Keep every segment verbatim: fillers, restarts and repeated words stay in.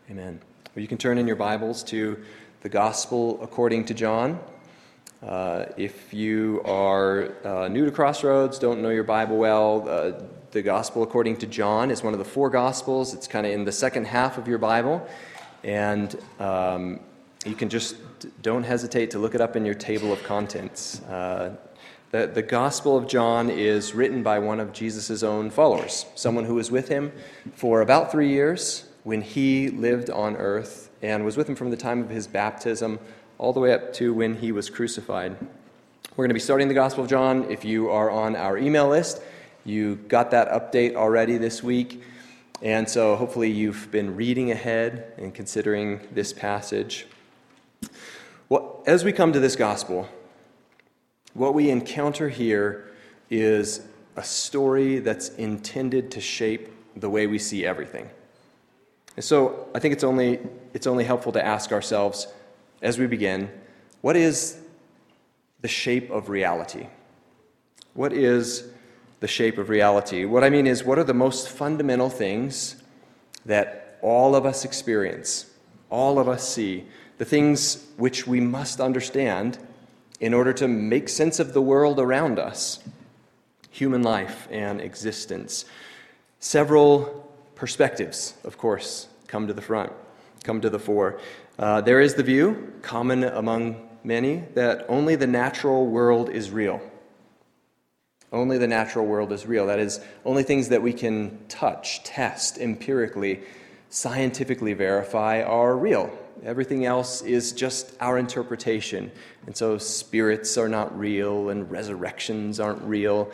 Amen. Well, you can turn in your Bibles to the Gospel according to John. Uh, if you are uh, new to Crossroads, don't know your Bible well, uh, the Gospel according to John is one of the four Gospels. It's kind of in the second half of your Bible, and um, you can just don't hesitate to look it up in your table of contents. Uh, the, the Gospel of John is written by one of Jesus' own followers, someone who was with him for about three years when he lived on earth and was with him from the time of his baptism all the way up to when he was crucified. We're going to be starting the Gospel of John. If you are on our email list, you got that update already this week, and so hopefully you've been reading ahead and considering this passage. Well, as we come to this Gospel, what we encounter here is a story that's intended to shape the way we see everything. And so I think it's only it's only helpful to ask ourselves as we begin, what is the shape of reality? What is the shape of reality? What I mean is, what are the most fundamental things that all of us experience, all of us see, the things which we must understand in order to make sense of the world around us, human life and existence? Several perspectives, of course, come to the front, come to the fore. Uh, there is the view, common among many, that only the natural world is real. Only the natural world is real. That is, only things that we can touch, test, empirically, scientifically verify are real. Everything else is just our interpretation. And so spirits are not real and resurrections aren't real.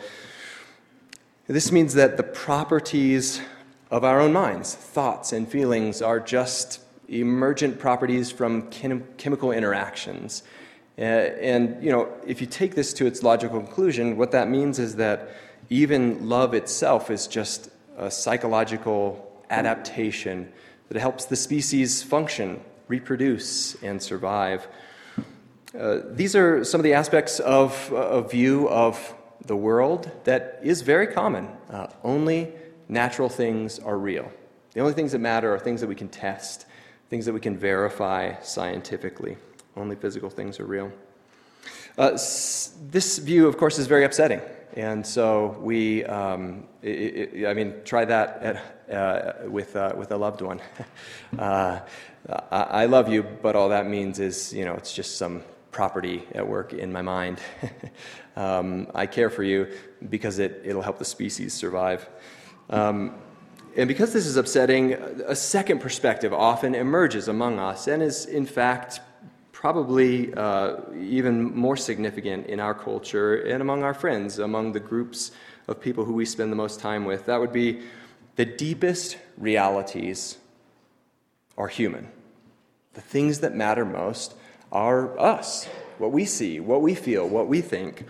This means that the properties of our own minds, thoughts and feelings, are just emergent properties from chem- chemical interactions. Uh, and, you know, if you take this to its logical conclusion, what that means is that even love itself is just a psychological adaptation that helps the species function, reproduce, and survive. Uh, these are some of the aspects of a view of the world that is very common. Uh, only natural things are real. The only things that matter are things that we can test, things that we can verify scientifically. Only physical things are real. Uh, s- this view, of course, is very upsetting. And so we, um, it, it, I mean, try that at, uh, with uh, with a loved one. uh, I, I love you, but all that means is, you know, it's just some property at work in my mind. um, I care for you because it, it'll help the species survive. Um, and because this is upsetting, a second perspective often emerges among us and is, in fact, probably uh, even more significant in our culture and among our friends, among the groups of people who we spend the most time with. That would be the deepest realities are human. The things that matter most are us, what we see, what we feel, what we think.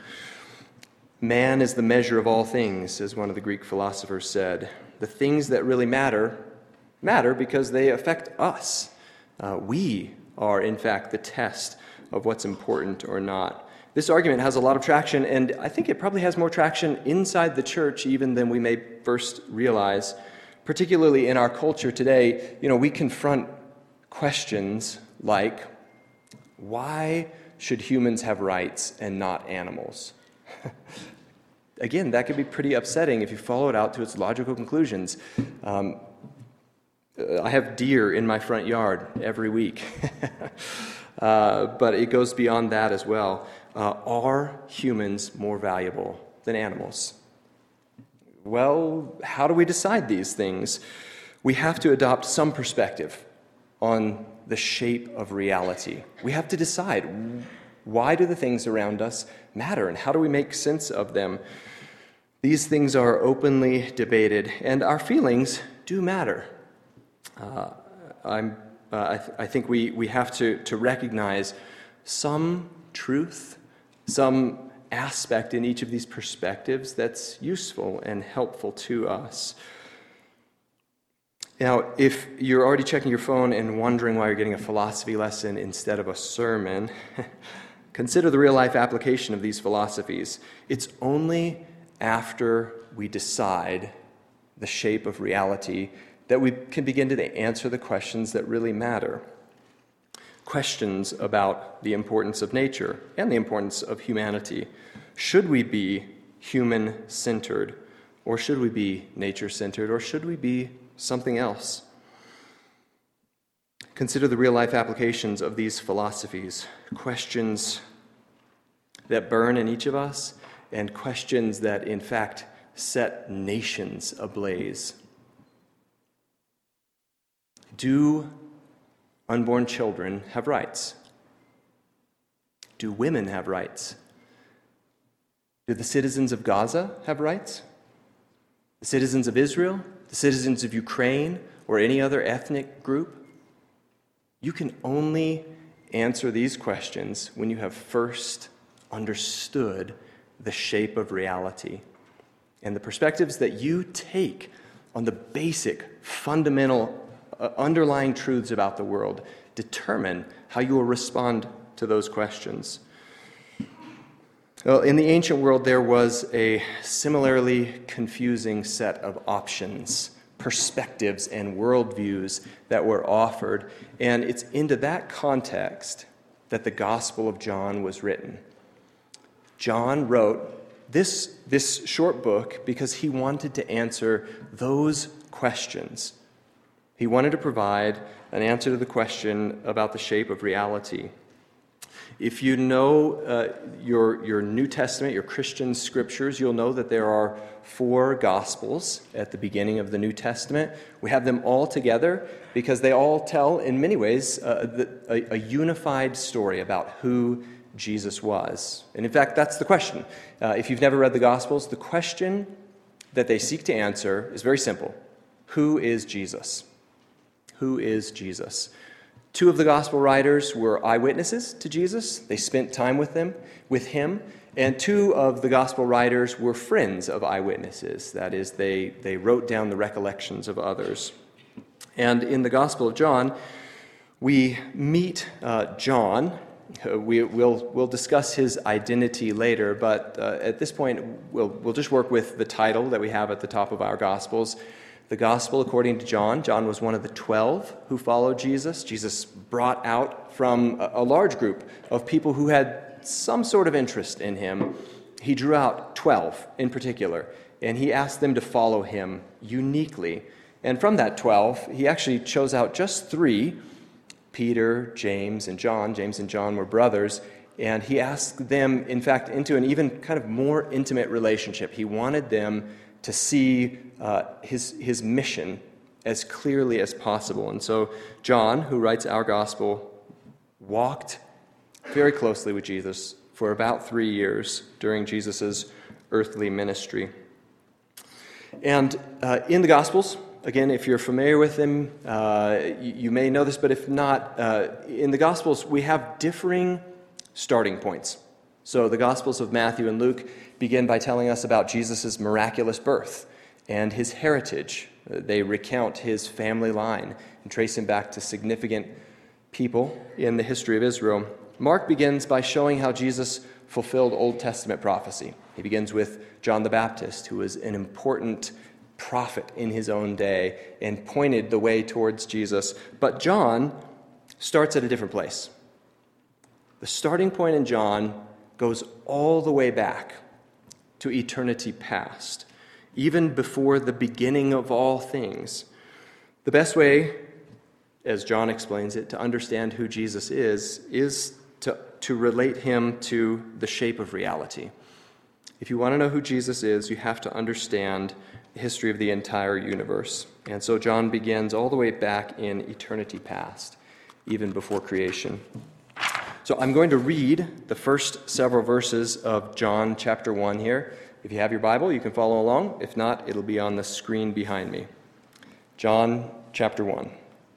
Man is the measure of all things, as one of the Greek philosophers said. The things that really matter, matter because they affect us. Uh, we are, in fact, the test of what's important or not. This argument has a lot of traction, and I think it probably has more traction inside the church even than we may first realize. Particularly in our culture today, you know, we confront questions like, why should humans have rights and not animals? Again, that could be pretty upsetting if you follow it out to its logical conclusions. Um, I have deer in my front yard every week, uh, but it goes beyond that as well. Uh, are humans more valuable than animals? Well, how do we decide these things? We have to adopt some perspective on the shape of reality. We have to decide, why do the things around us matter, and how do we make sense of them? These things are openly debated, and our feelings do matter. Uh, I'm, uh, I, th- I think we, we have to, to recognize some truth, some aspect in each of these perspectives that's useful and helpful to us. Now, if you're already checking your phone and wondering why you're getting a philosophy lesson instead of a sermon, consider the real-life application of these philosophies. It's only after we decide the shape of reality that we can begin to answer the questions that really matter. Questions about the importance of nature and the importance of humanity. Should we be human-centered, or should we be nature-centered, or should we be something else? Consider the real-life applications of these philosophies, questions that burn in each of us, and questions that, in fact, set nations ablaze. Do unborn children have rights? Do women have rights? Do the citizens of Gaza have rights? The citizens of Israel? The citizens of Ukraine or any other ethnic group? You can only answer these questions when you have first understood the shape of reality and the perspectives that you take on the basic, fundamental, uh, underlying truths about the world determine how you will respond to those questions. Well, in the ancient world, there was a similarly confusing set of options, perspectives, and worldviews that were offered, and it's into that context that the Gospel of John was written. John wrote this, this short book because he wanted to answer those questions. He wanted to provide an answer to the question about the shape of reality. If you know uh, your, your New Testament, your Christian scriptures, you'll know that there are four Gospels at the beginning of the New Testament. We have them all together because they all tell, in many ways, uh, the, a, a unified story about who Jesus was. And in fact, that's the question. Uh, if you've never read the Gospels, the question that they seek to answer is very simple. Who is Jesus? Who is Jesus? Two of the gospel writers were eyewitnesses to Jesus. They spent time with them, with him. And two of the gospel writers were friends of eyewitnesses. That is, they, they wrote down the recollections of others. And in the Gospel of John, we meet uh, John. Uh, we, we'll, we'll discuss his identity later, but uh, at this point, we'll, we'll just work with the title that we have at the top of our Gospels. The Gospel according to John. John was one of the twelve who followed Jesus. Jesus brought out from a, a large group of people who had some sort of interest in him. He drew out twelve in particular, and he asked them to follow him uniquely. And from that twelve, he actually chose out just three, Peter, James, and John. James and John were brothers, and he asked them, in fact, into an even kind of more intimate relationship. He wanted them to see uh, his, his mission as clearly as possible. And so John, who writes our gospel, walked very closely with Jesus for about three years during Jesus' earthly ministry. And uh, in the Gospels, again, if you're familiar with them, uh, you, you may know this, but if not, uh, in the Gospels we have differing starting points. So the Gospels of Matthew and Luke begin by telling us about Jesus' miraculous birth and his heritage. They recount his family line and trace him back to significant people in the history of Israel. Mark begins by showing how Jesus fulfilled Old Testament prophecy. He begins with John the Baptist, who was an important prophet in his own day and pointed the way towards Jesus. But John starts at a different place. The starting point in John goes all the way back to eternity past, even before the beginning of all things. The best way, as John explains it, to understand who Jesus is, is to, to relate him to the shape of reality. If you want to know who Jesus is, you have to understand the history of the entire universe. And so John begins all the way back in eternity past, even before creation. So I'm going to read the first several verses of John chapter one here. If you have your Bible, you can follow along. If not, it'll be on the screen behind me. John chapter one.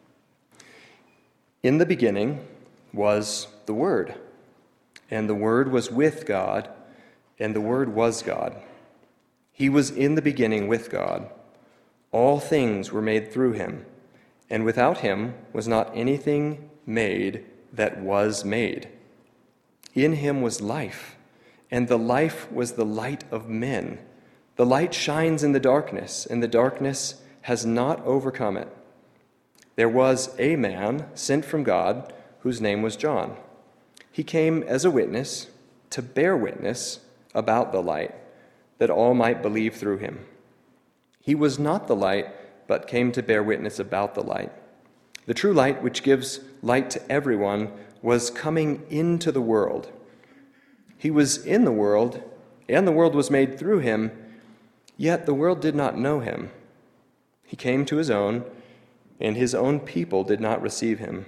In the beginning was the Word, and the Word was with God, and the Word was God. He was in the beginning with God. All things were made through him, and without him was not anything made that was made. In him was life, and the life was the light of men. The light shines in the darkness, and the darkness has not overcome it. There was a man sent from God whose name was John. He came as a witness to bear witness about the light, that all might believe through him. He was not the light, but came to bear witness about the light. The true light, which gives light to everyone, was coming into the world. He was in the world, and the world was made through him, yet the world did not know him. He came to his own, and his own people did not receive him.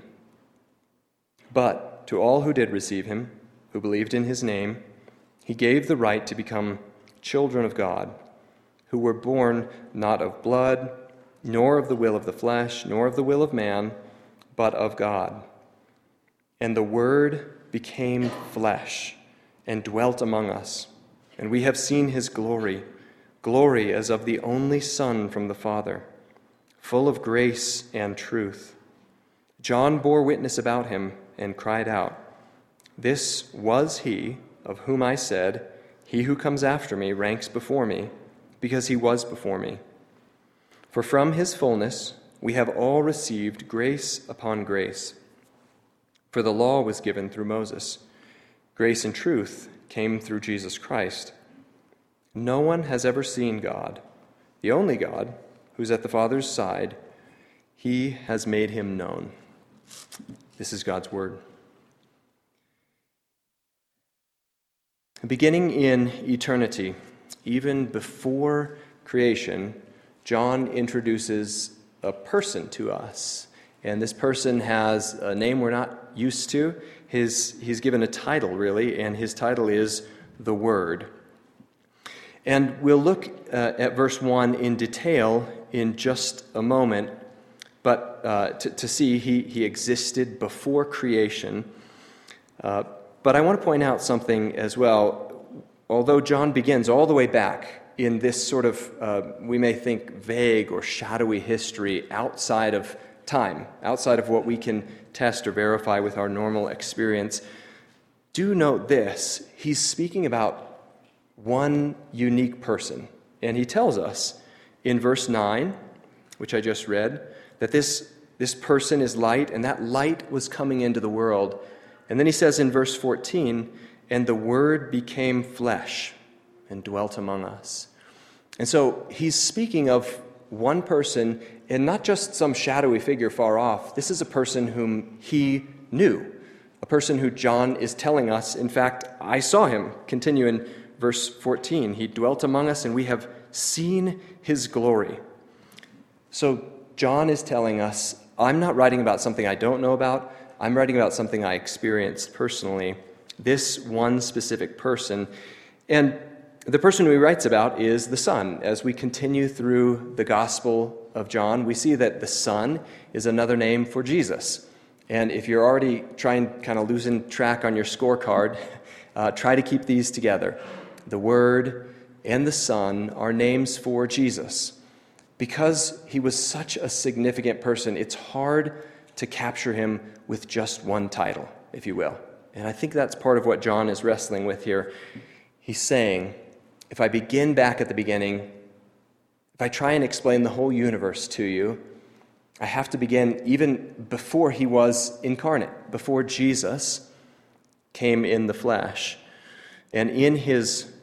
But to all who did receive him, who believed in his name, he gave the right to become children of God, who were born not of blood, nor of the will of the flesh, nor of the will of man, but of God. And the Word became flesh and dwelt among us, and we have seen his glory, glory as of the only Son from the Father, full of grace and truth. John bore witness about him and cried out, "This was he of whom I said, 'He who comes after me ranks before me,' because he was before me. For from his fullness we have all received grace upon grace. For the law was given through Moses. Grace and truth came through Jesus Christ. No one has ever seen God, the only God, who's at the Father's side. He has made him known." This is God's word. Beginning in eternity, even before creation, John introduces a person to us. And this person has a name we're not used to. His, he's given a title, really, and his title is the Word. And we'll look uh, at verse one in detail in just a moment, but uh, to, to see he, he existed before creation. Uh, but I want to point out something as well. Although John begins all the way back in this sort of, uh, we may think, vague or shadowy history outside of time, outside of what we can test or verify with our normal experience, do note this. He's speaking about one unique person. And he tells us in verse nine, which I just read, that this, this person is light, and that light was coming into the world. And then he says in verse fourteen, "And the Word became flesh and dwelt among us." And so he's speaking of one person, and not just some shadowy figure far off. This is a person whom he knew, a person who John is telling us, in fact, I saw him. Continue in verse fourteen. "He dwelt among us, and we have seen his glory." So John is telling us, I'm not writing about something I don't know about. I'm writing about something I experienced personally, this one specific person. And the person who he writes about is the Son. As we continue through the Gospel of John, we see that the Son is another name for Jesus. And if you're already trying, kind of losing track on your scorecard, uh, try to keep these together. The Word and the Son are names for Jesus. Because he was such a significant person, it's hard to capture him with just one title, if you will. And I think that's part of what John is wrestling with here. He's saying, if I begin back at the beginning, if I try and explain the whole universe to you, I have to begin even before he was incarnate, before Jesus came in the flesh. And in his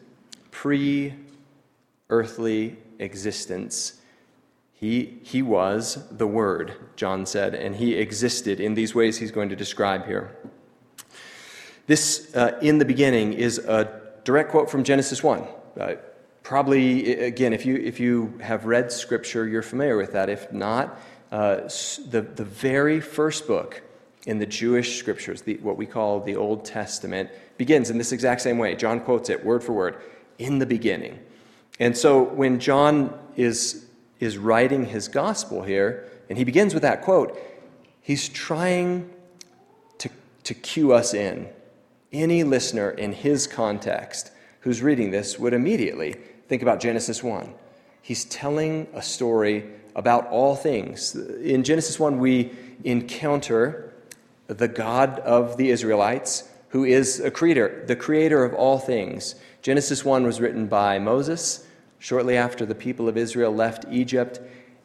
pre-earthly existence, He, he was the Word, John said, and he existed in these ways he's going to describe here. This, uh, in the beginning, is a direct quote from Genesis one. Uh, probably, again, if you if you have read Scripture, you're familiar with that. If not, uh, the, the very first book in the Jewish Scriptures, the, what we call the Old Testament, begins in this exact same way. John quotes it word for word, in the beginning. And so when John is is writing his gospel here, and he begins with that quote, he's trying to, to cue us in. Any listener in his context who's reading this would immediately think about Genesis one. He's telling a story about all things. In Genesis one, we encounter the God of the Israelites, who is a creator, the creator of all things. Genesis one was written by Moses, shortly after the people of Israel left Egypt,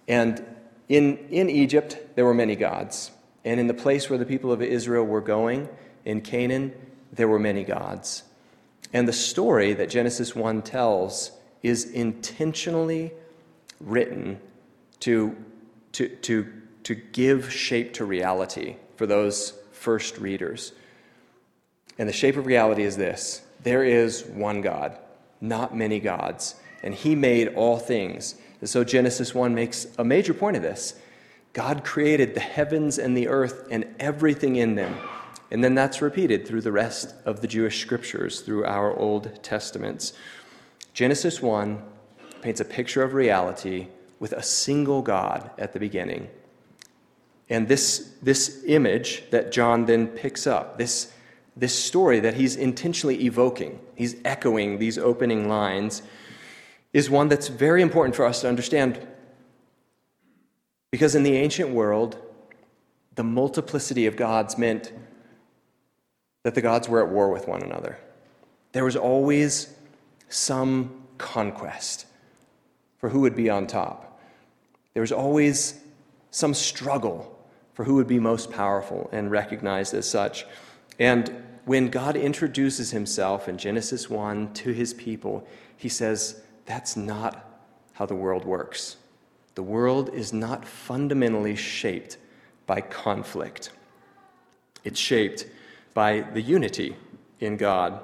And in, in Egypt, there were many gods. And in the place where the people of Israel were going, in Canaan, there were many gods. And the story that Genesis one tells is intentionally written to, to, to, to give shape to reality for those first readers. And the shape of reality is this: there is one God, not many gods, and he made all things. And so Genesis one makes a major point of this. God created the heavens and the earth and everything in them. And then that's repeated through the rest of the Jewish scriptures, through our Old Testaments. Genesis one paints a picture of reality with a single God at the beginning. And this, this image that John then picks up, this, this story that he's intentionally evoking, he's echoing these opening lines, is one that's very important for us to understand. Because in the ancient world, the multiplicity of gods meant that the gods were at war with one another. There was always some conquest for who would be on top. There was always some struggle for who would be most powerful and recognized as such. And when God introduces himself in Genesis one to his people, he says, that's not how the world works. The world is not fundamentally shaped by conflict. It's shaped by the unity in God.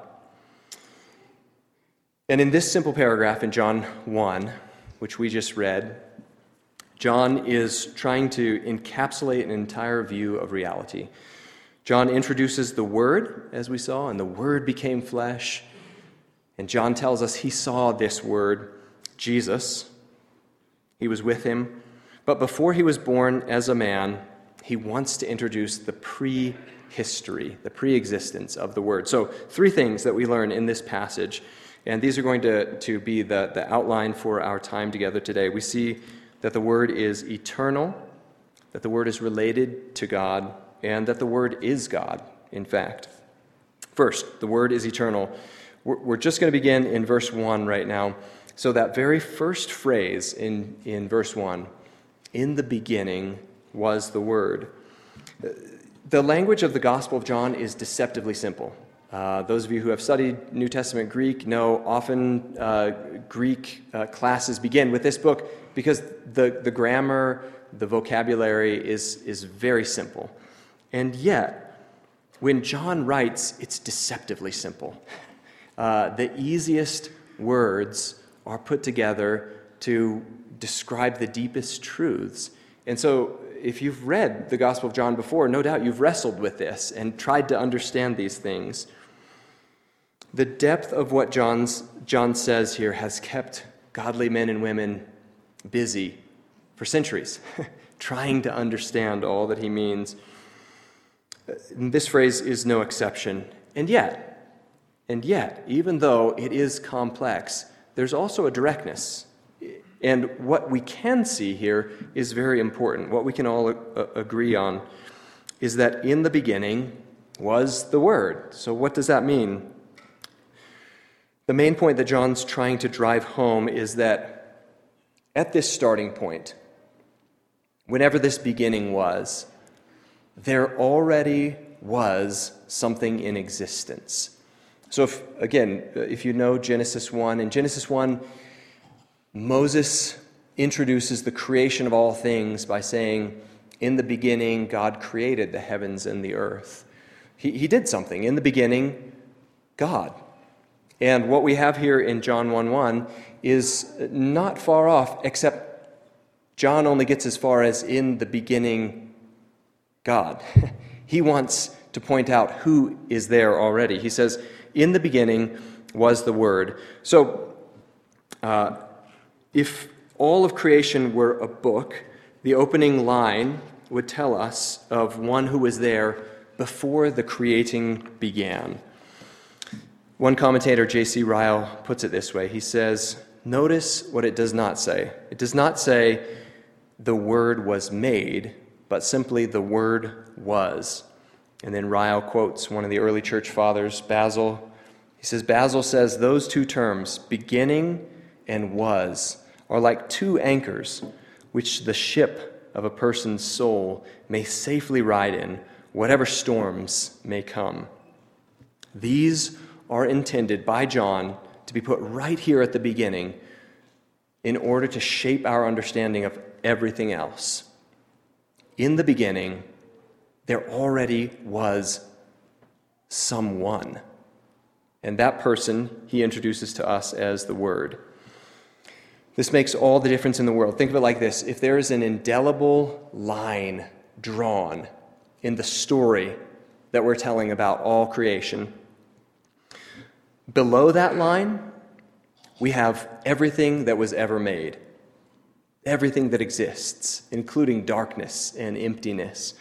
And in this simple paragraph in John one, which we just read, John is trying to encapsulate an entire view of reality. John introduces the Word, as we saw, and the Word became flesh. And John tells us he saw this Word, Jesus. He was with him. But before he was born as a man, he wants to introduce the pre-history, the pre-existence of the Word. So three things that we learn in this passage, and these are going to, to be the, the outline for our time together today. We see that the Word is eternal, that the Word is related to God, and that the Word is God, in fact. First, the Word is eternal. We're, we're just going to begin in verse one right now. So that very first phrase in, in verse one, in the beginning was the Word. The language of the Gospel of John is deceptively simple. Uh, those of you who have studied New Testament Greek know often uh, Greek uh, classes begin with this book because the, the grammar, the vocabulary is, is very simple. And yet, when John writes, it's deceptively simple. Uh, the easiest words are put together to describe the deepest truths. And so, if you've read the Gospel of John before, no doubt you've wrestled with this and tried to understand these things. The depth of what John's, John says here has kept godly men and women busy for centuries, trying to understand all that he means. And this phrase is no exception. And yet, and yet, even though it is complex, there's also a directness. And what we can see here is very important. What we can all uh, agree on is that in the beginning was the Word. So what does that mean? The main point that John's trying to drive home is that at this starting point, whenever this beginning was, there already was something in existence. So if, again, if you know Genesis one, in Genesis one, Moses introduces the creation of all things by saying, in the beginning, God created the heavens and the earth. He, he did something. In the beginning, God. And what we have here in John one one is not far off, except John only gets as far as in the beginning, God. He wants to point out who is there already. He says, in the beginning was the Word. So, uh, if all of creation were a book, the opening line would tell us of one who was there before the creating began. One commentator, J C Ryle, puts it this way. He says, notice what it does not say. It does not say the Word was made, but simply the Word was. And then Ryle quotes one of the early church fathers, Basil. He says, Basil says those two terms, beginning and was, are like two anchors. which the ship of a person's soul may safely ride in, whatever storms may come. These are intended by John to be put right here at the beginning in order to shape our understanding of everything else. In the beginning, there already was someone. And that person he introduces to us as the Word. This makes all the difference in the world. Think of it like this. If there is an indelible line drawn in the story that we're telling about all creation, below that line, we have everything that was ever made. Everything that exists, including darkness and emptiness.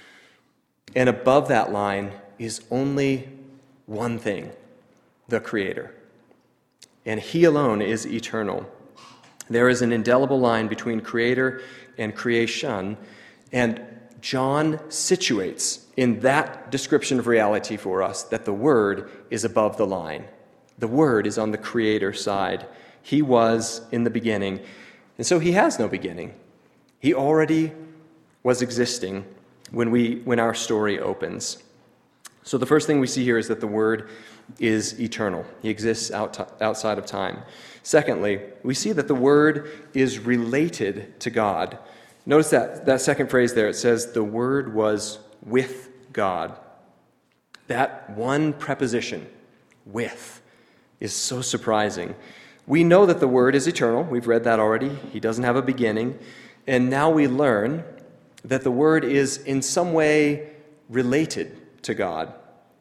And above that line is only one thing, the Creator. And He alone is eternal. There is an indelible line between Creator and creation, and John situates in that description of reality for us that the Word is above the line. The Word is on the Creator side. He was in the beginning, and so He has no beginning. He already was existing when we when our story opens. So the first thing we see here is that the Word is eternal. He exists out, outside of time. Secondly, we see that the Word is related to God. Notice that, that second phrase there. It says the Word was with God. That one preposition, with, is so surprising. We know that the Word is eternal. We've read that already. He doesn't have a beginning. And now we learn that the Word is in some way related to God.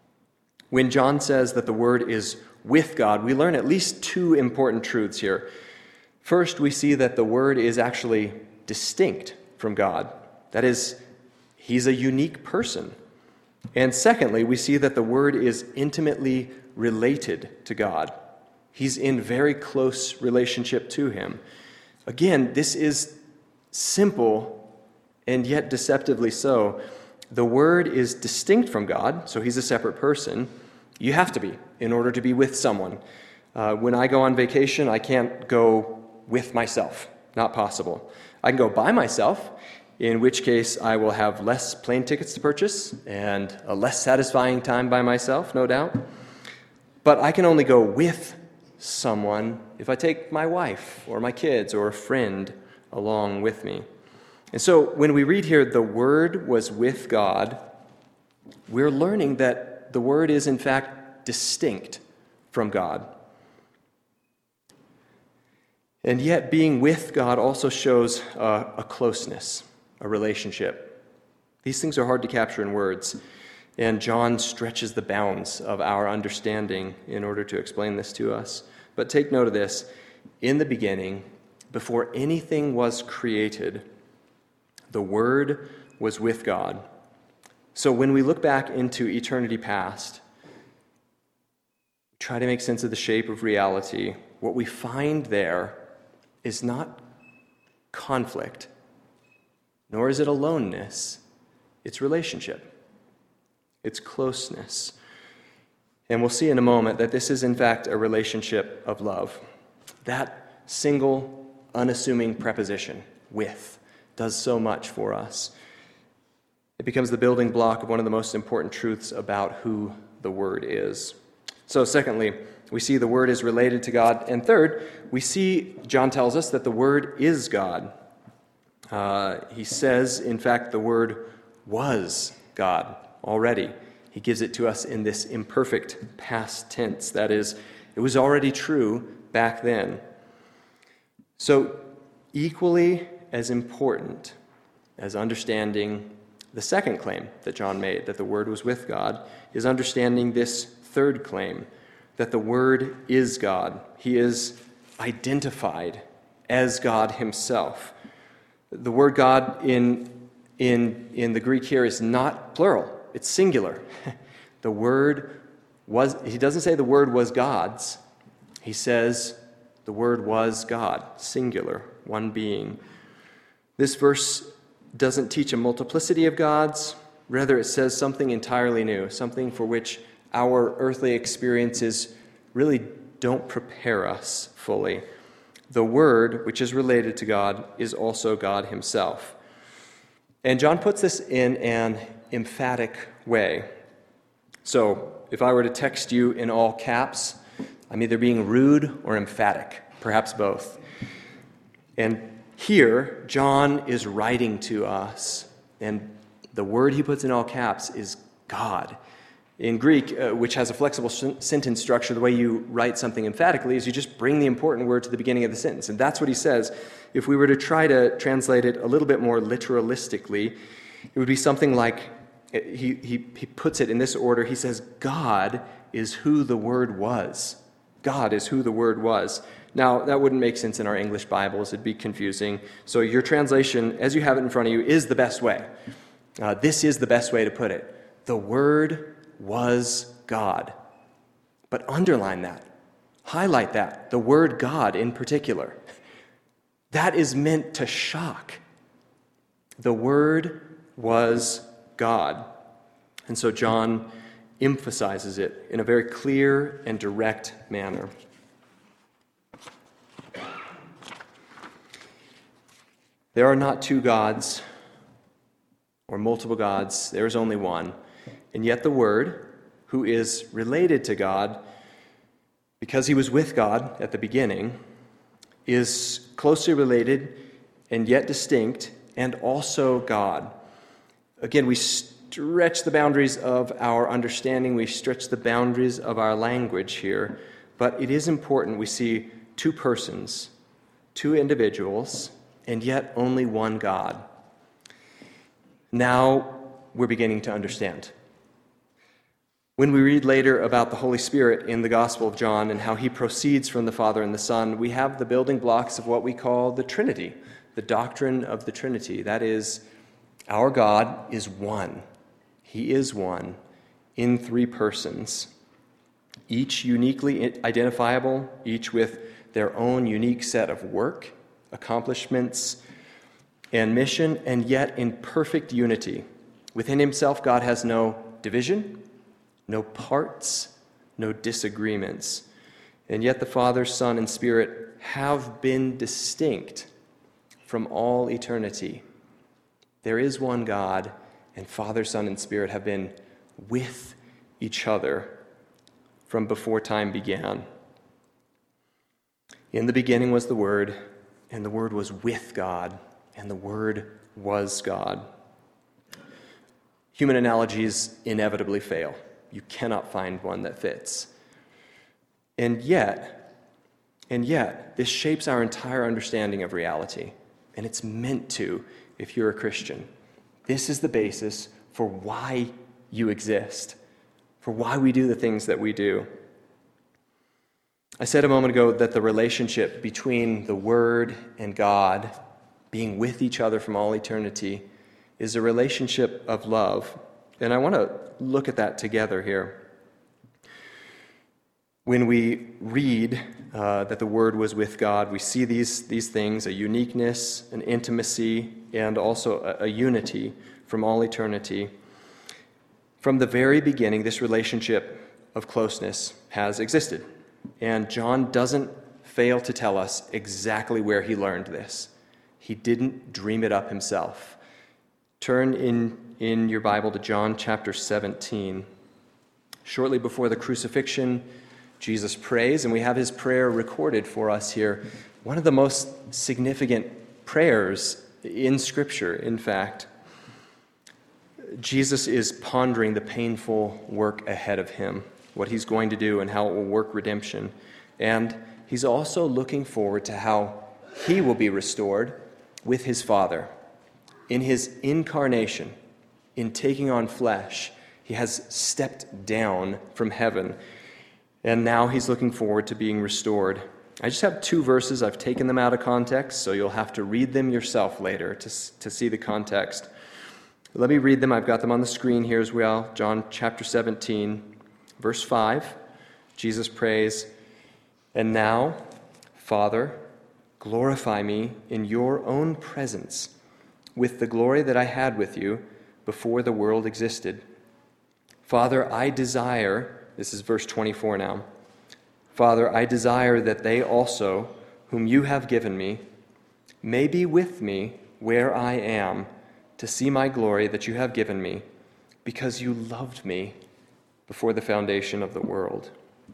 When John says that the Word is with God, we learn at least two important truths here. First, we see that the Word is actually distinct from God. That is, He's a unique person. And secondly, we see that the Word is intimately related to God. He's in very close relationship to Him. Again, this is simple and yet deceptively so. The Word is distinct from God, so He's a separate person. You have to be in order to be with someone. Uh, when I go on vacation, I can't go with myself. Not possible. I can go by myself, in which case I will have less plane tickets to purchase and a less satisfying time by myself, no doubt. But I can only go with someone if I take my wife or my kids or a friend along with me. And so when we read here, the Word was with God, we're learning that the Word is in fact distinct from God. And yet being with God also shows uh, a closeness, a relationship. These things are hard to capture in words, and John stretches the bounds of our understanding in order to explain this to us. But take note of this. In the beginning, before anything was created, the Word was with God. So when we look back into eternity past, try to make sense of the shape of reality, what we find there is not conflict, nor is it aloneness. It's relationship. It's closeness. And we'll see in a moment that this is in fact a relationship of love. That single, unassuming preposition, with, does so much for us. It becomes the building block of one of the most important truths about who the Word is. So secondly, we see the Word is related to God. And third, we see, John tells us, that the Word is God. Uh, he says, in fact, the Word was God already. He gives it to us in this imperfect past tense. That is, it was already true back then. So equally as important as understanding the second claim that John made, that the Word was with God, is understanding this third claim, that the Word is God. He is identified as God Himself. The word God in, in, in the Greek here is not plural. It's singular. The Word was, he doesn't say the Word was God's. He says the Word was God, singular, one being. This verse doesn't teach a multiplicity of gods. Rather, it says something entirely new, something for which our earthly experiences really don't prepare us fully. The Word, which is related to God, is also God himself. And John puts this in an emphatic way. So, if I were to text you in all caps, I'm either being rude or emphatic, perhaps both. And here, John is writing to us, and the word he puts in all caps is God. In Greek, uh, which has a flexible sen- sentence structure, the way you write something emphatically is you just bring the important word to the beginning of the sentence. And that's what he says. If we were to try to translate it a little bit more literalistically, it would be something like, he, he, he puts it in this order. He says, God is who the Word was. God is who the Word was. Now, that wouldn't make sense in our English Bibles. It'd be confusing. So your translation, as you have it in front of you, is the best way. Uh, this is the best way to put it. The Word was God. But underline that. Highlight that. The word God in particular. That is meant to shock. The Word was God. And so John emphasizes it in a very clear and direct manner. There are not two gods or multiple gods. There is only one. And yet the Word, who is related to God because he was with God at the beginning, is closely related and yet distinct and also God. Again, we stretch the boundaries of our understanding. We stretch the boundaries of our language here. But it is important we see two persons, two individuals, and yet only one God. Now we're beginning to understand. When we read later about the Holy Spirit in the Gospel of John and how he proceeds from the Father and the Son, we have the building blocks of what we call the Trinity, the doctrine of the Trinity. That is, our God is one. He is one in three persons, each uniquely identifiable, each with their own unique set of work, accomplishments, and mission, and yet in perfect unity. Within himself, God has no division, no parts, no disagreements. And yet the Father, Son, and Spirit have been distinct from all eternity. There is one God, and Father, Son, and Spirit have been with each other from before time began. In the beginning was the Word, and the Word was with God, and the Word was God. Human analogies inevitably fail. You cannot find one that fits. And yet, and yet, this shapes our entire understanding of reality. And it's meant to, if you're a Christian. This is the basis for why you exist, for why we do the things that we do. I said a moment ago that the relationship between the Word and God, being with each other from all eternity, is a relationship of love. And I want to look at that together here. When we read uh, that the Word was with God, we see these, these things, a uniqueness, an intimacy, and also a, a unity from all eternity. From the very beginning, this relationship of closeness has existed. And John doesn't fail to tell us exactly where he learned this. He didn't dream it up himself. Turn in, in your Bible to John chapter seventeen. Shortly before the crucifixion, Jesus prays, and we have his prayer recorded for us here. One of the most significant prayers in Scripture, in fact. Jesus is pondering the painful work ahead of him, what he's going to do and how it will work redemption. And he's also looking forward to how he will be restored with his Father. In his incarnation, in taking on flesh, he has stepped down from heaven, and now he's looking forward to being restored. I just have two verses. I've taken them out of context, so you'll have to read them yourself later to, to see the context. Let me read them. I've got them on the screen here as well. John chapter seventeen, verse five. Jesus prays, "And now, Father, glorify me in your own presence with the glory that I had with you before the world existed. Father, I desire," this is verse twenty-four now, "Father, I desire that they also, whom you have given me, may be with me where I am, to see my glory that you have given me, because you loved me before the foundation of the world.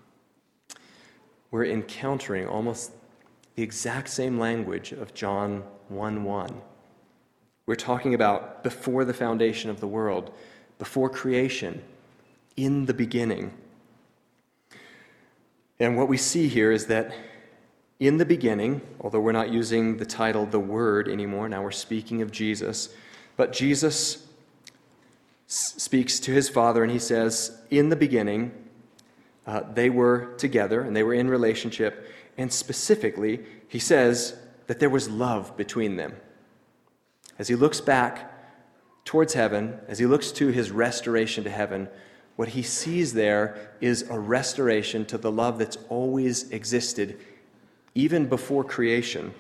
We're encountering almost the exact same language of John one one. We're talking about before the foundation of the world, before creation, in the beginning. And what we see here is that in the beginning, although we're not using the title the Word anymore, now we're speaking of Jesus, but Jesus s- speaks to his Father and he says, in the beginning, uh, they were together and they were in relationship, and specifically, he says that there was love between them. As he looks back towards heaven, as he looks to his restoration to heaven, what he sees there is a restoration to the love that's always existed, even before creation.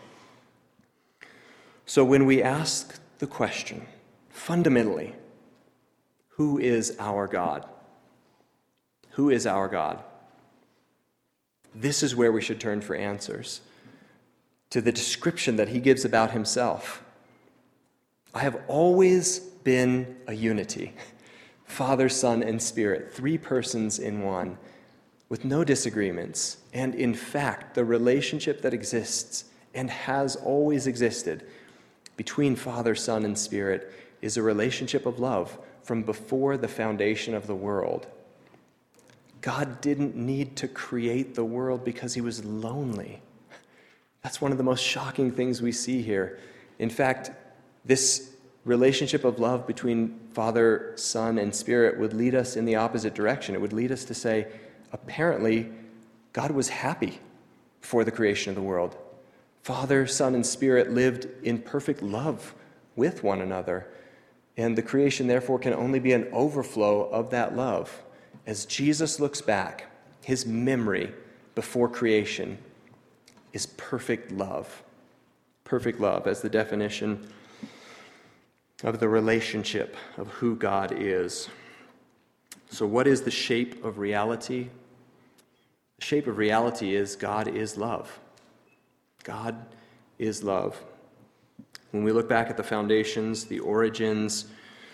So when we ask the question, fundamentally, who is our God? Who is our God? This is where we should turn for answers, to the description that he gives about himself. I have always been a unity, Father, Son, and Spirit, three persons in one, with no disagreements. And in fact, the relationship that exists and has always existed between Father, Son, and Spirit is a relationship of love from before the foundation of the world. God didn't need to create the world because he was lonely. That's one of the most shocking things we see here. In fact, this relationship of love between Father, Son, and Spirit would lead us in the opposite direction. It would lead us to say, apparently, God was happy before the creation of the world. Father, Son, and Spirit lived in perfect love with one another. And the creation, therefore, can only be an overflow of that love. As Jesus looks back, his memory before creation is perfect love. Perfect love as the definition of the relationship of who God is. So what is the shape of reality? The shape of reality is God is love. God is love. When we look back at the foundations, the origins,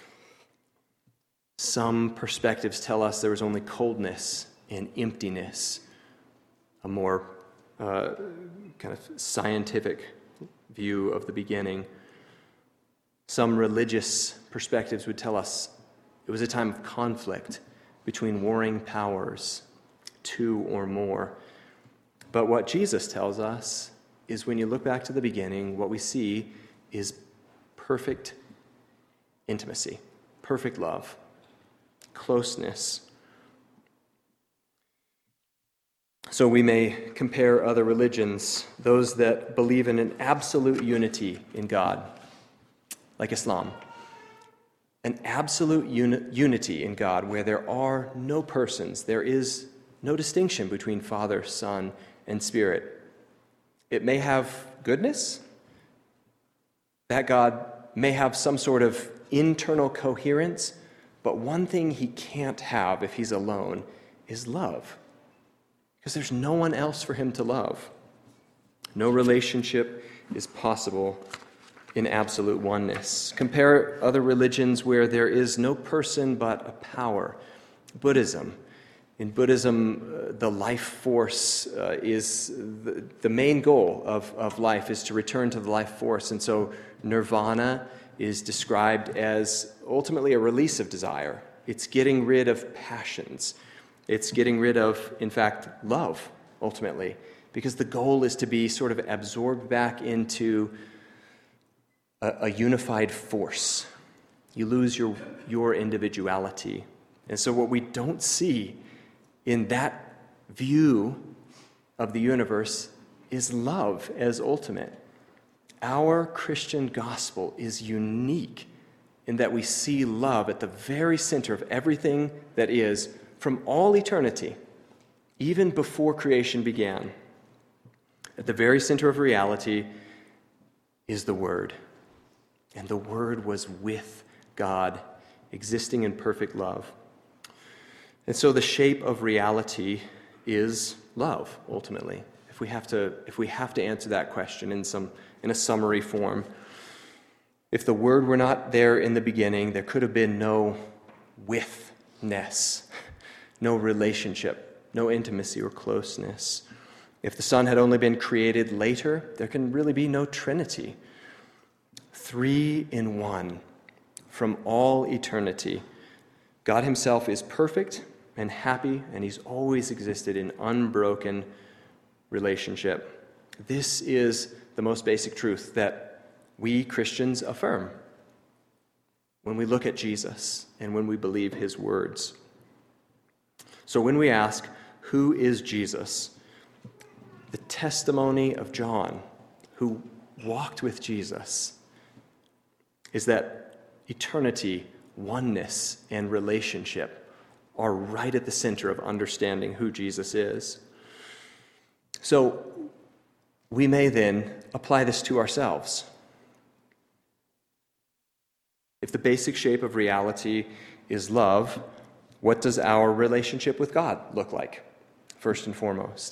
some perspectives tell us there was only coldness and emptiness, a more uh, kind of scientific view of the beginning. Some religious perspectives would tell us it was a time of conflict between warring powers, two or more. But what Jesus tells us is when you look back to the beginning, what we see is perfect intimacy, perfect love, closeness. So we may compare other religions, those that believe in an absolute unity in God, like Islam. An absolute uni- unity in God where there are no persons, there is no distinction between Father, Son, and Spirit. It may have goodness. That God may have some sort of internal coherence, but one thing he can't have if he's alone is love. Because there's no one else for him to love. No relationship is possible in absolute oneness. Compare other religions where there is no person but a power. Buddhism. In Buddhism, uh, the life force uh, is the, the main goal of, of life is to return to the life force. And so nirvana is described as ultimately a release of desire. It's getting rid of passions. It's getting rid of, in fact, love, ultimately, because the goal is to be sort of absorbed back into a, a unified force. You lose your, your individuality. And so what we don't see in that view of the universe is love as ultimate. Our Christian gospel is unique in that we see love at the very center of everything that is from all eternity, even before creation began. At the very center of reality is the Word. And the Word was with God, existing in perfect love. And so the shape of reality is love, ultimately. If if we have to, if we have to answer that question in some in a summary form. If the Word were not there in the beginning, there could have been no withness, no relationship, no intimacy or closeness. If the Son had only been created later, there can really be no Trinity. Three in one, from all eternity. God himself is perfect and happy, and he's always existed in unbroken relationship. This is the most basic truth that we Christians affirm when we look at Jesus and when we believe his words. So when we ask, who is Jesus? The testimony of John, who walked with Jesus, is that eternity, oneness, and relationship are right at the center of understanding who Jesus is. So we may then apply this to ourselves. If the basic shape of reality is love, what does our relationship with God look like, first and foremost?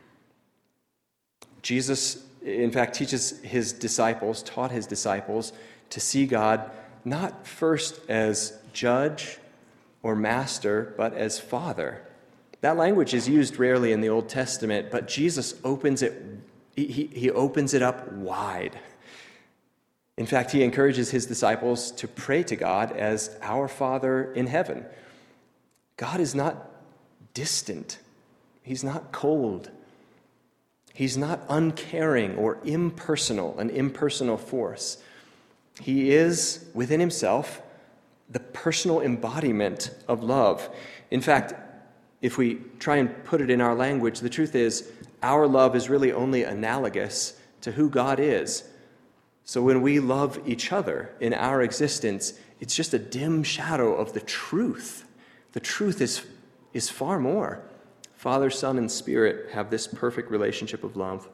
Jesus, in fact, teaches his disciples, taught his disciples, to see God not first as judge or master, but as Father. That language is used rarely in the Old Testament, but Jesus opens it, he, he opens it up wide. In fact, he encourages his disciples to pray to God as our Father in heaven. God is not distant. He's not cold. He's not uncaring or impersonal, an impersonal force. He is, within himself, the personal embodiment of love. In fact, if we try and put it in our language, the truth is our love is really only analogous to who God is. So when we love each other in our existence, it's just a dim shadow of the truth. The truth is, is far more. Father, Son, and Spirit have this perfect relationship of love.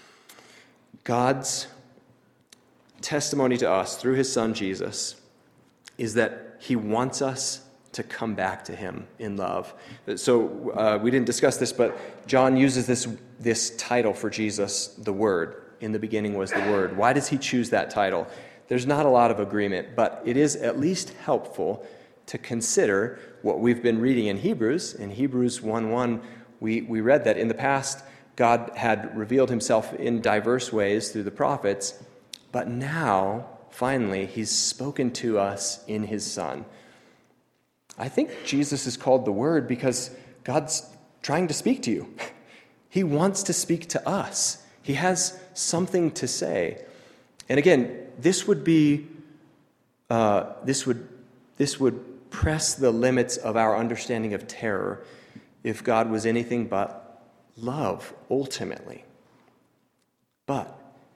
God's testimony to us through his Son Jesus is that he wants us to come back to him in love. So uh, we didn't discuss this, but John uses this, this title for Jesus, the Word. In the beginning was the Word. Why does he choose that title? There's not a lot of agreement, but it is at least helpful to consider what we've been reading in Hebrews. In Hebrews one one, we, we read that in the past, God had revealed himself in diverse ways through the prophets, but now, finally, he's spoken to us in his Son. I think Jesus is called the Word because God's trying to speak to you. He wants to speak to us. He has something to say. And again, this would be, uh, this would, this would press the limits of our understanding of terror if God was anything but love, ultimately. But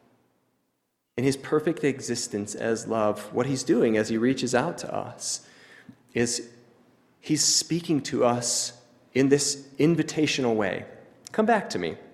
in his perfect existence as love, what he's doing as he reaches out to us is he's speaking to us in this invitational way. Come back to me.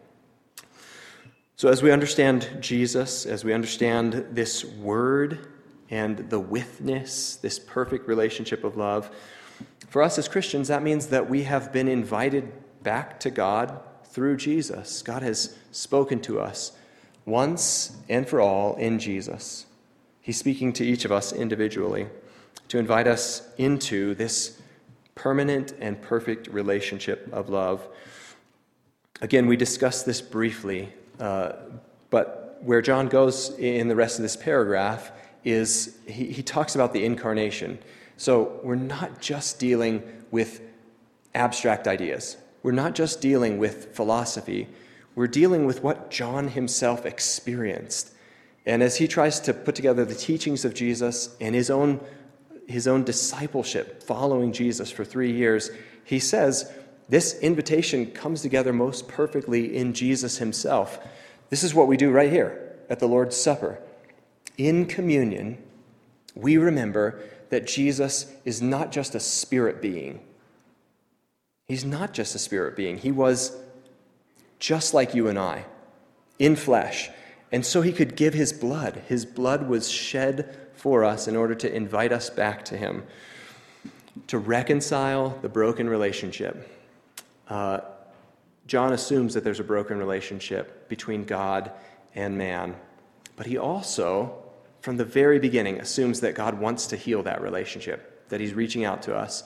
So as we understand Jesus, as we understand this Word and the withness, this perfect relationship of love, for us as Christians, that means that we have been invited back to God through Jesus. God has spoken to us once and for all in Jesus. He's speaking to each of us individually to invite us into this permanent and perfect relationship of love. Again, we discussed this briefly. Uh, but where John goes in the rest of this paragraph is he, he talks about the incarnation. So we're not just dealing with abstract ideas. We're not just dealing with philosophy. We're dealing with what John himself experienced. And as he tries to put together the teachings of Jesus and his own, his own discipleship following Jesus for three years, he says, this invitation comes together most perfectly in Jesus himself. This is what we do right here at the Lord's Supper. In communion, we remember that Jesus is not just a spirit being. He's not just a spirit being. He was just like you and I, in flesh. And so he could give his blood. His blood was shed for us in order to invite us back to him, to reconcile the broken relationship. Uh, John assumes that there's a broken relationship between God and man, but he also, from the very beginning, assumes that God wants to heal that relationship, that he's reaching out to us.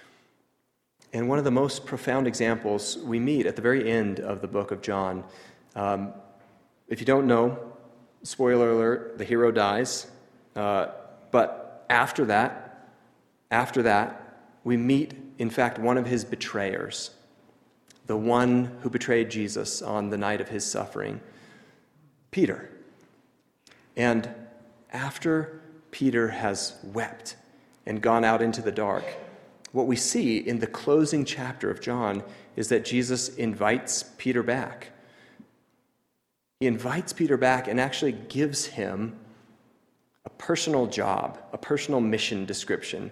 And one of the most profound examples we meet at the very end of the book of John. Um, if you don't know, spoiler alert, the hero dies. Uh, but after that, after that, we meet, in fact, one of his betrayers, the one who betrayed Jesus on the night of his suffering, Peter. And after Peter has wept and gone out into the dark, what we see in the closing chapter of John is that Jesus invites Peter back. He invites Peter back and actually gives him a personal job, a personal mission description.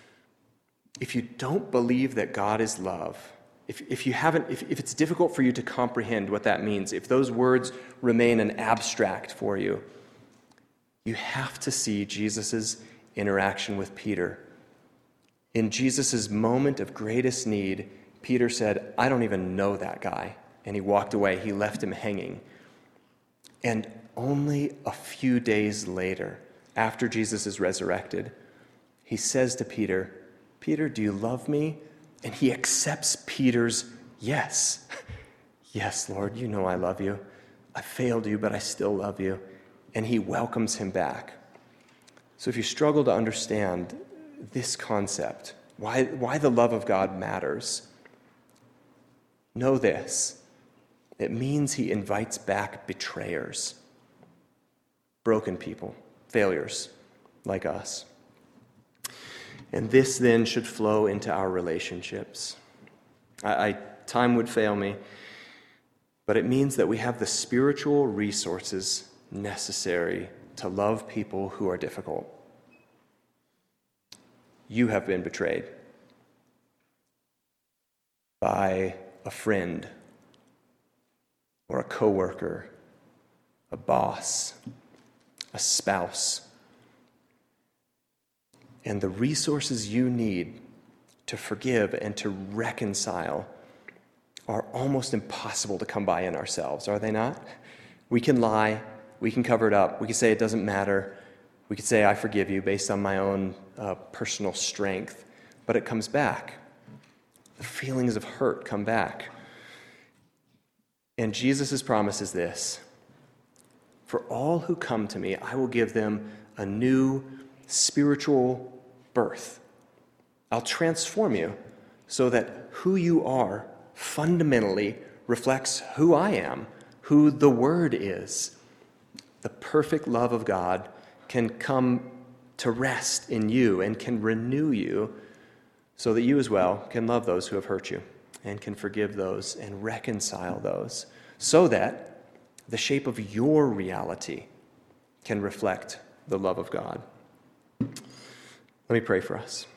If you don't believe that God is love, if, if you haven't, if, if it's difficult for you to comprehend what that means, if those words remain an abstract for you, you have to see Jesus' interaction with Peter. In Jesus' moment of greatest need, Peter said, "I don't even know that guy." And he walked away. He left him hanging. And only a few days later, after Jesus is resurrected, he says to Peter, "Peter, do you love me?" And he accepts Peter's yes. "Yes, Lord, you know I love you. I failed you, but I still love you." And he welcomes him back. So if you struggle to understand this concept, why, why the love of God matters, know this. It means he invites back betrayers, broken people, failures like us. And this then should flow into our relationships. I, I, time would fail me, but it means that we have the spiritual resources necessary to love people who are difficult. You have been betrayed by a friend or a coworker, a boss, a spouse. And the resources you need to forgive and to reconcile are almost impossible to come by in ourselves, are they not? We can lie, we can cover it up, we can say it doesn't matter, we could say I forgive you based on my own uh, personal strength, but it comes back. The feelings of hurt come back. And Jesus' promise is this: for all who come to me, I will give them a new spiritual birth. I'll transform you so that who you are fundamentally reflects who I am, who the Word is. The perfect love of God can come to rest in you and can renew you so that you as well can love those who have hurt you and can forgive those and reconcile those so that the shape of your reality can reflect the love of God. Let me pray for us.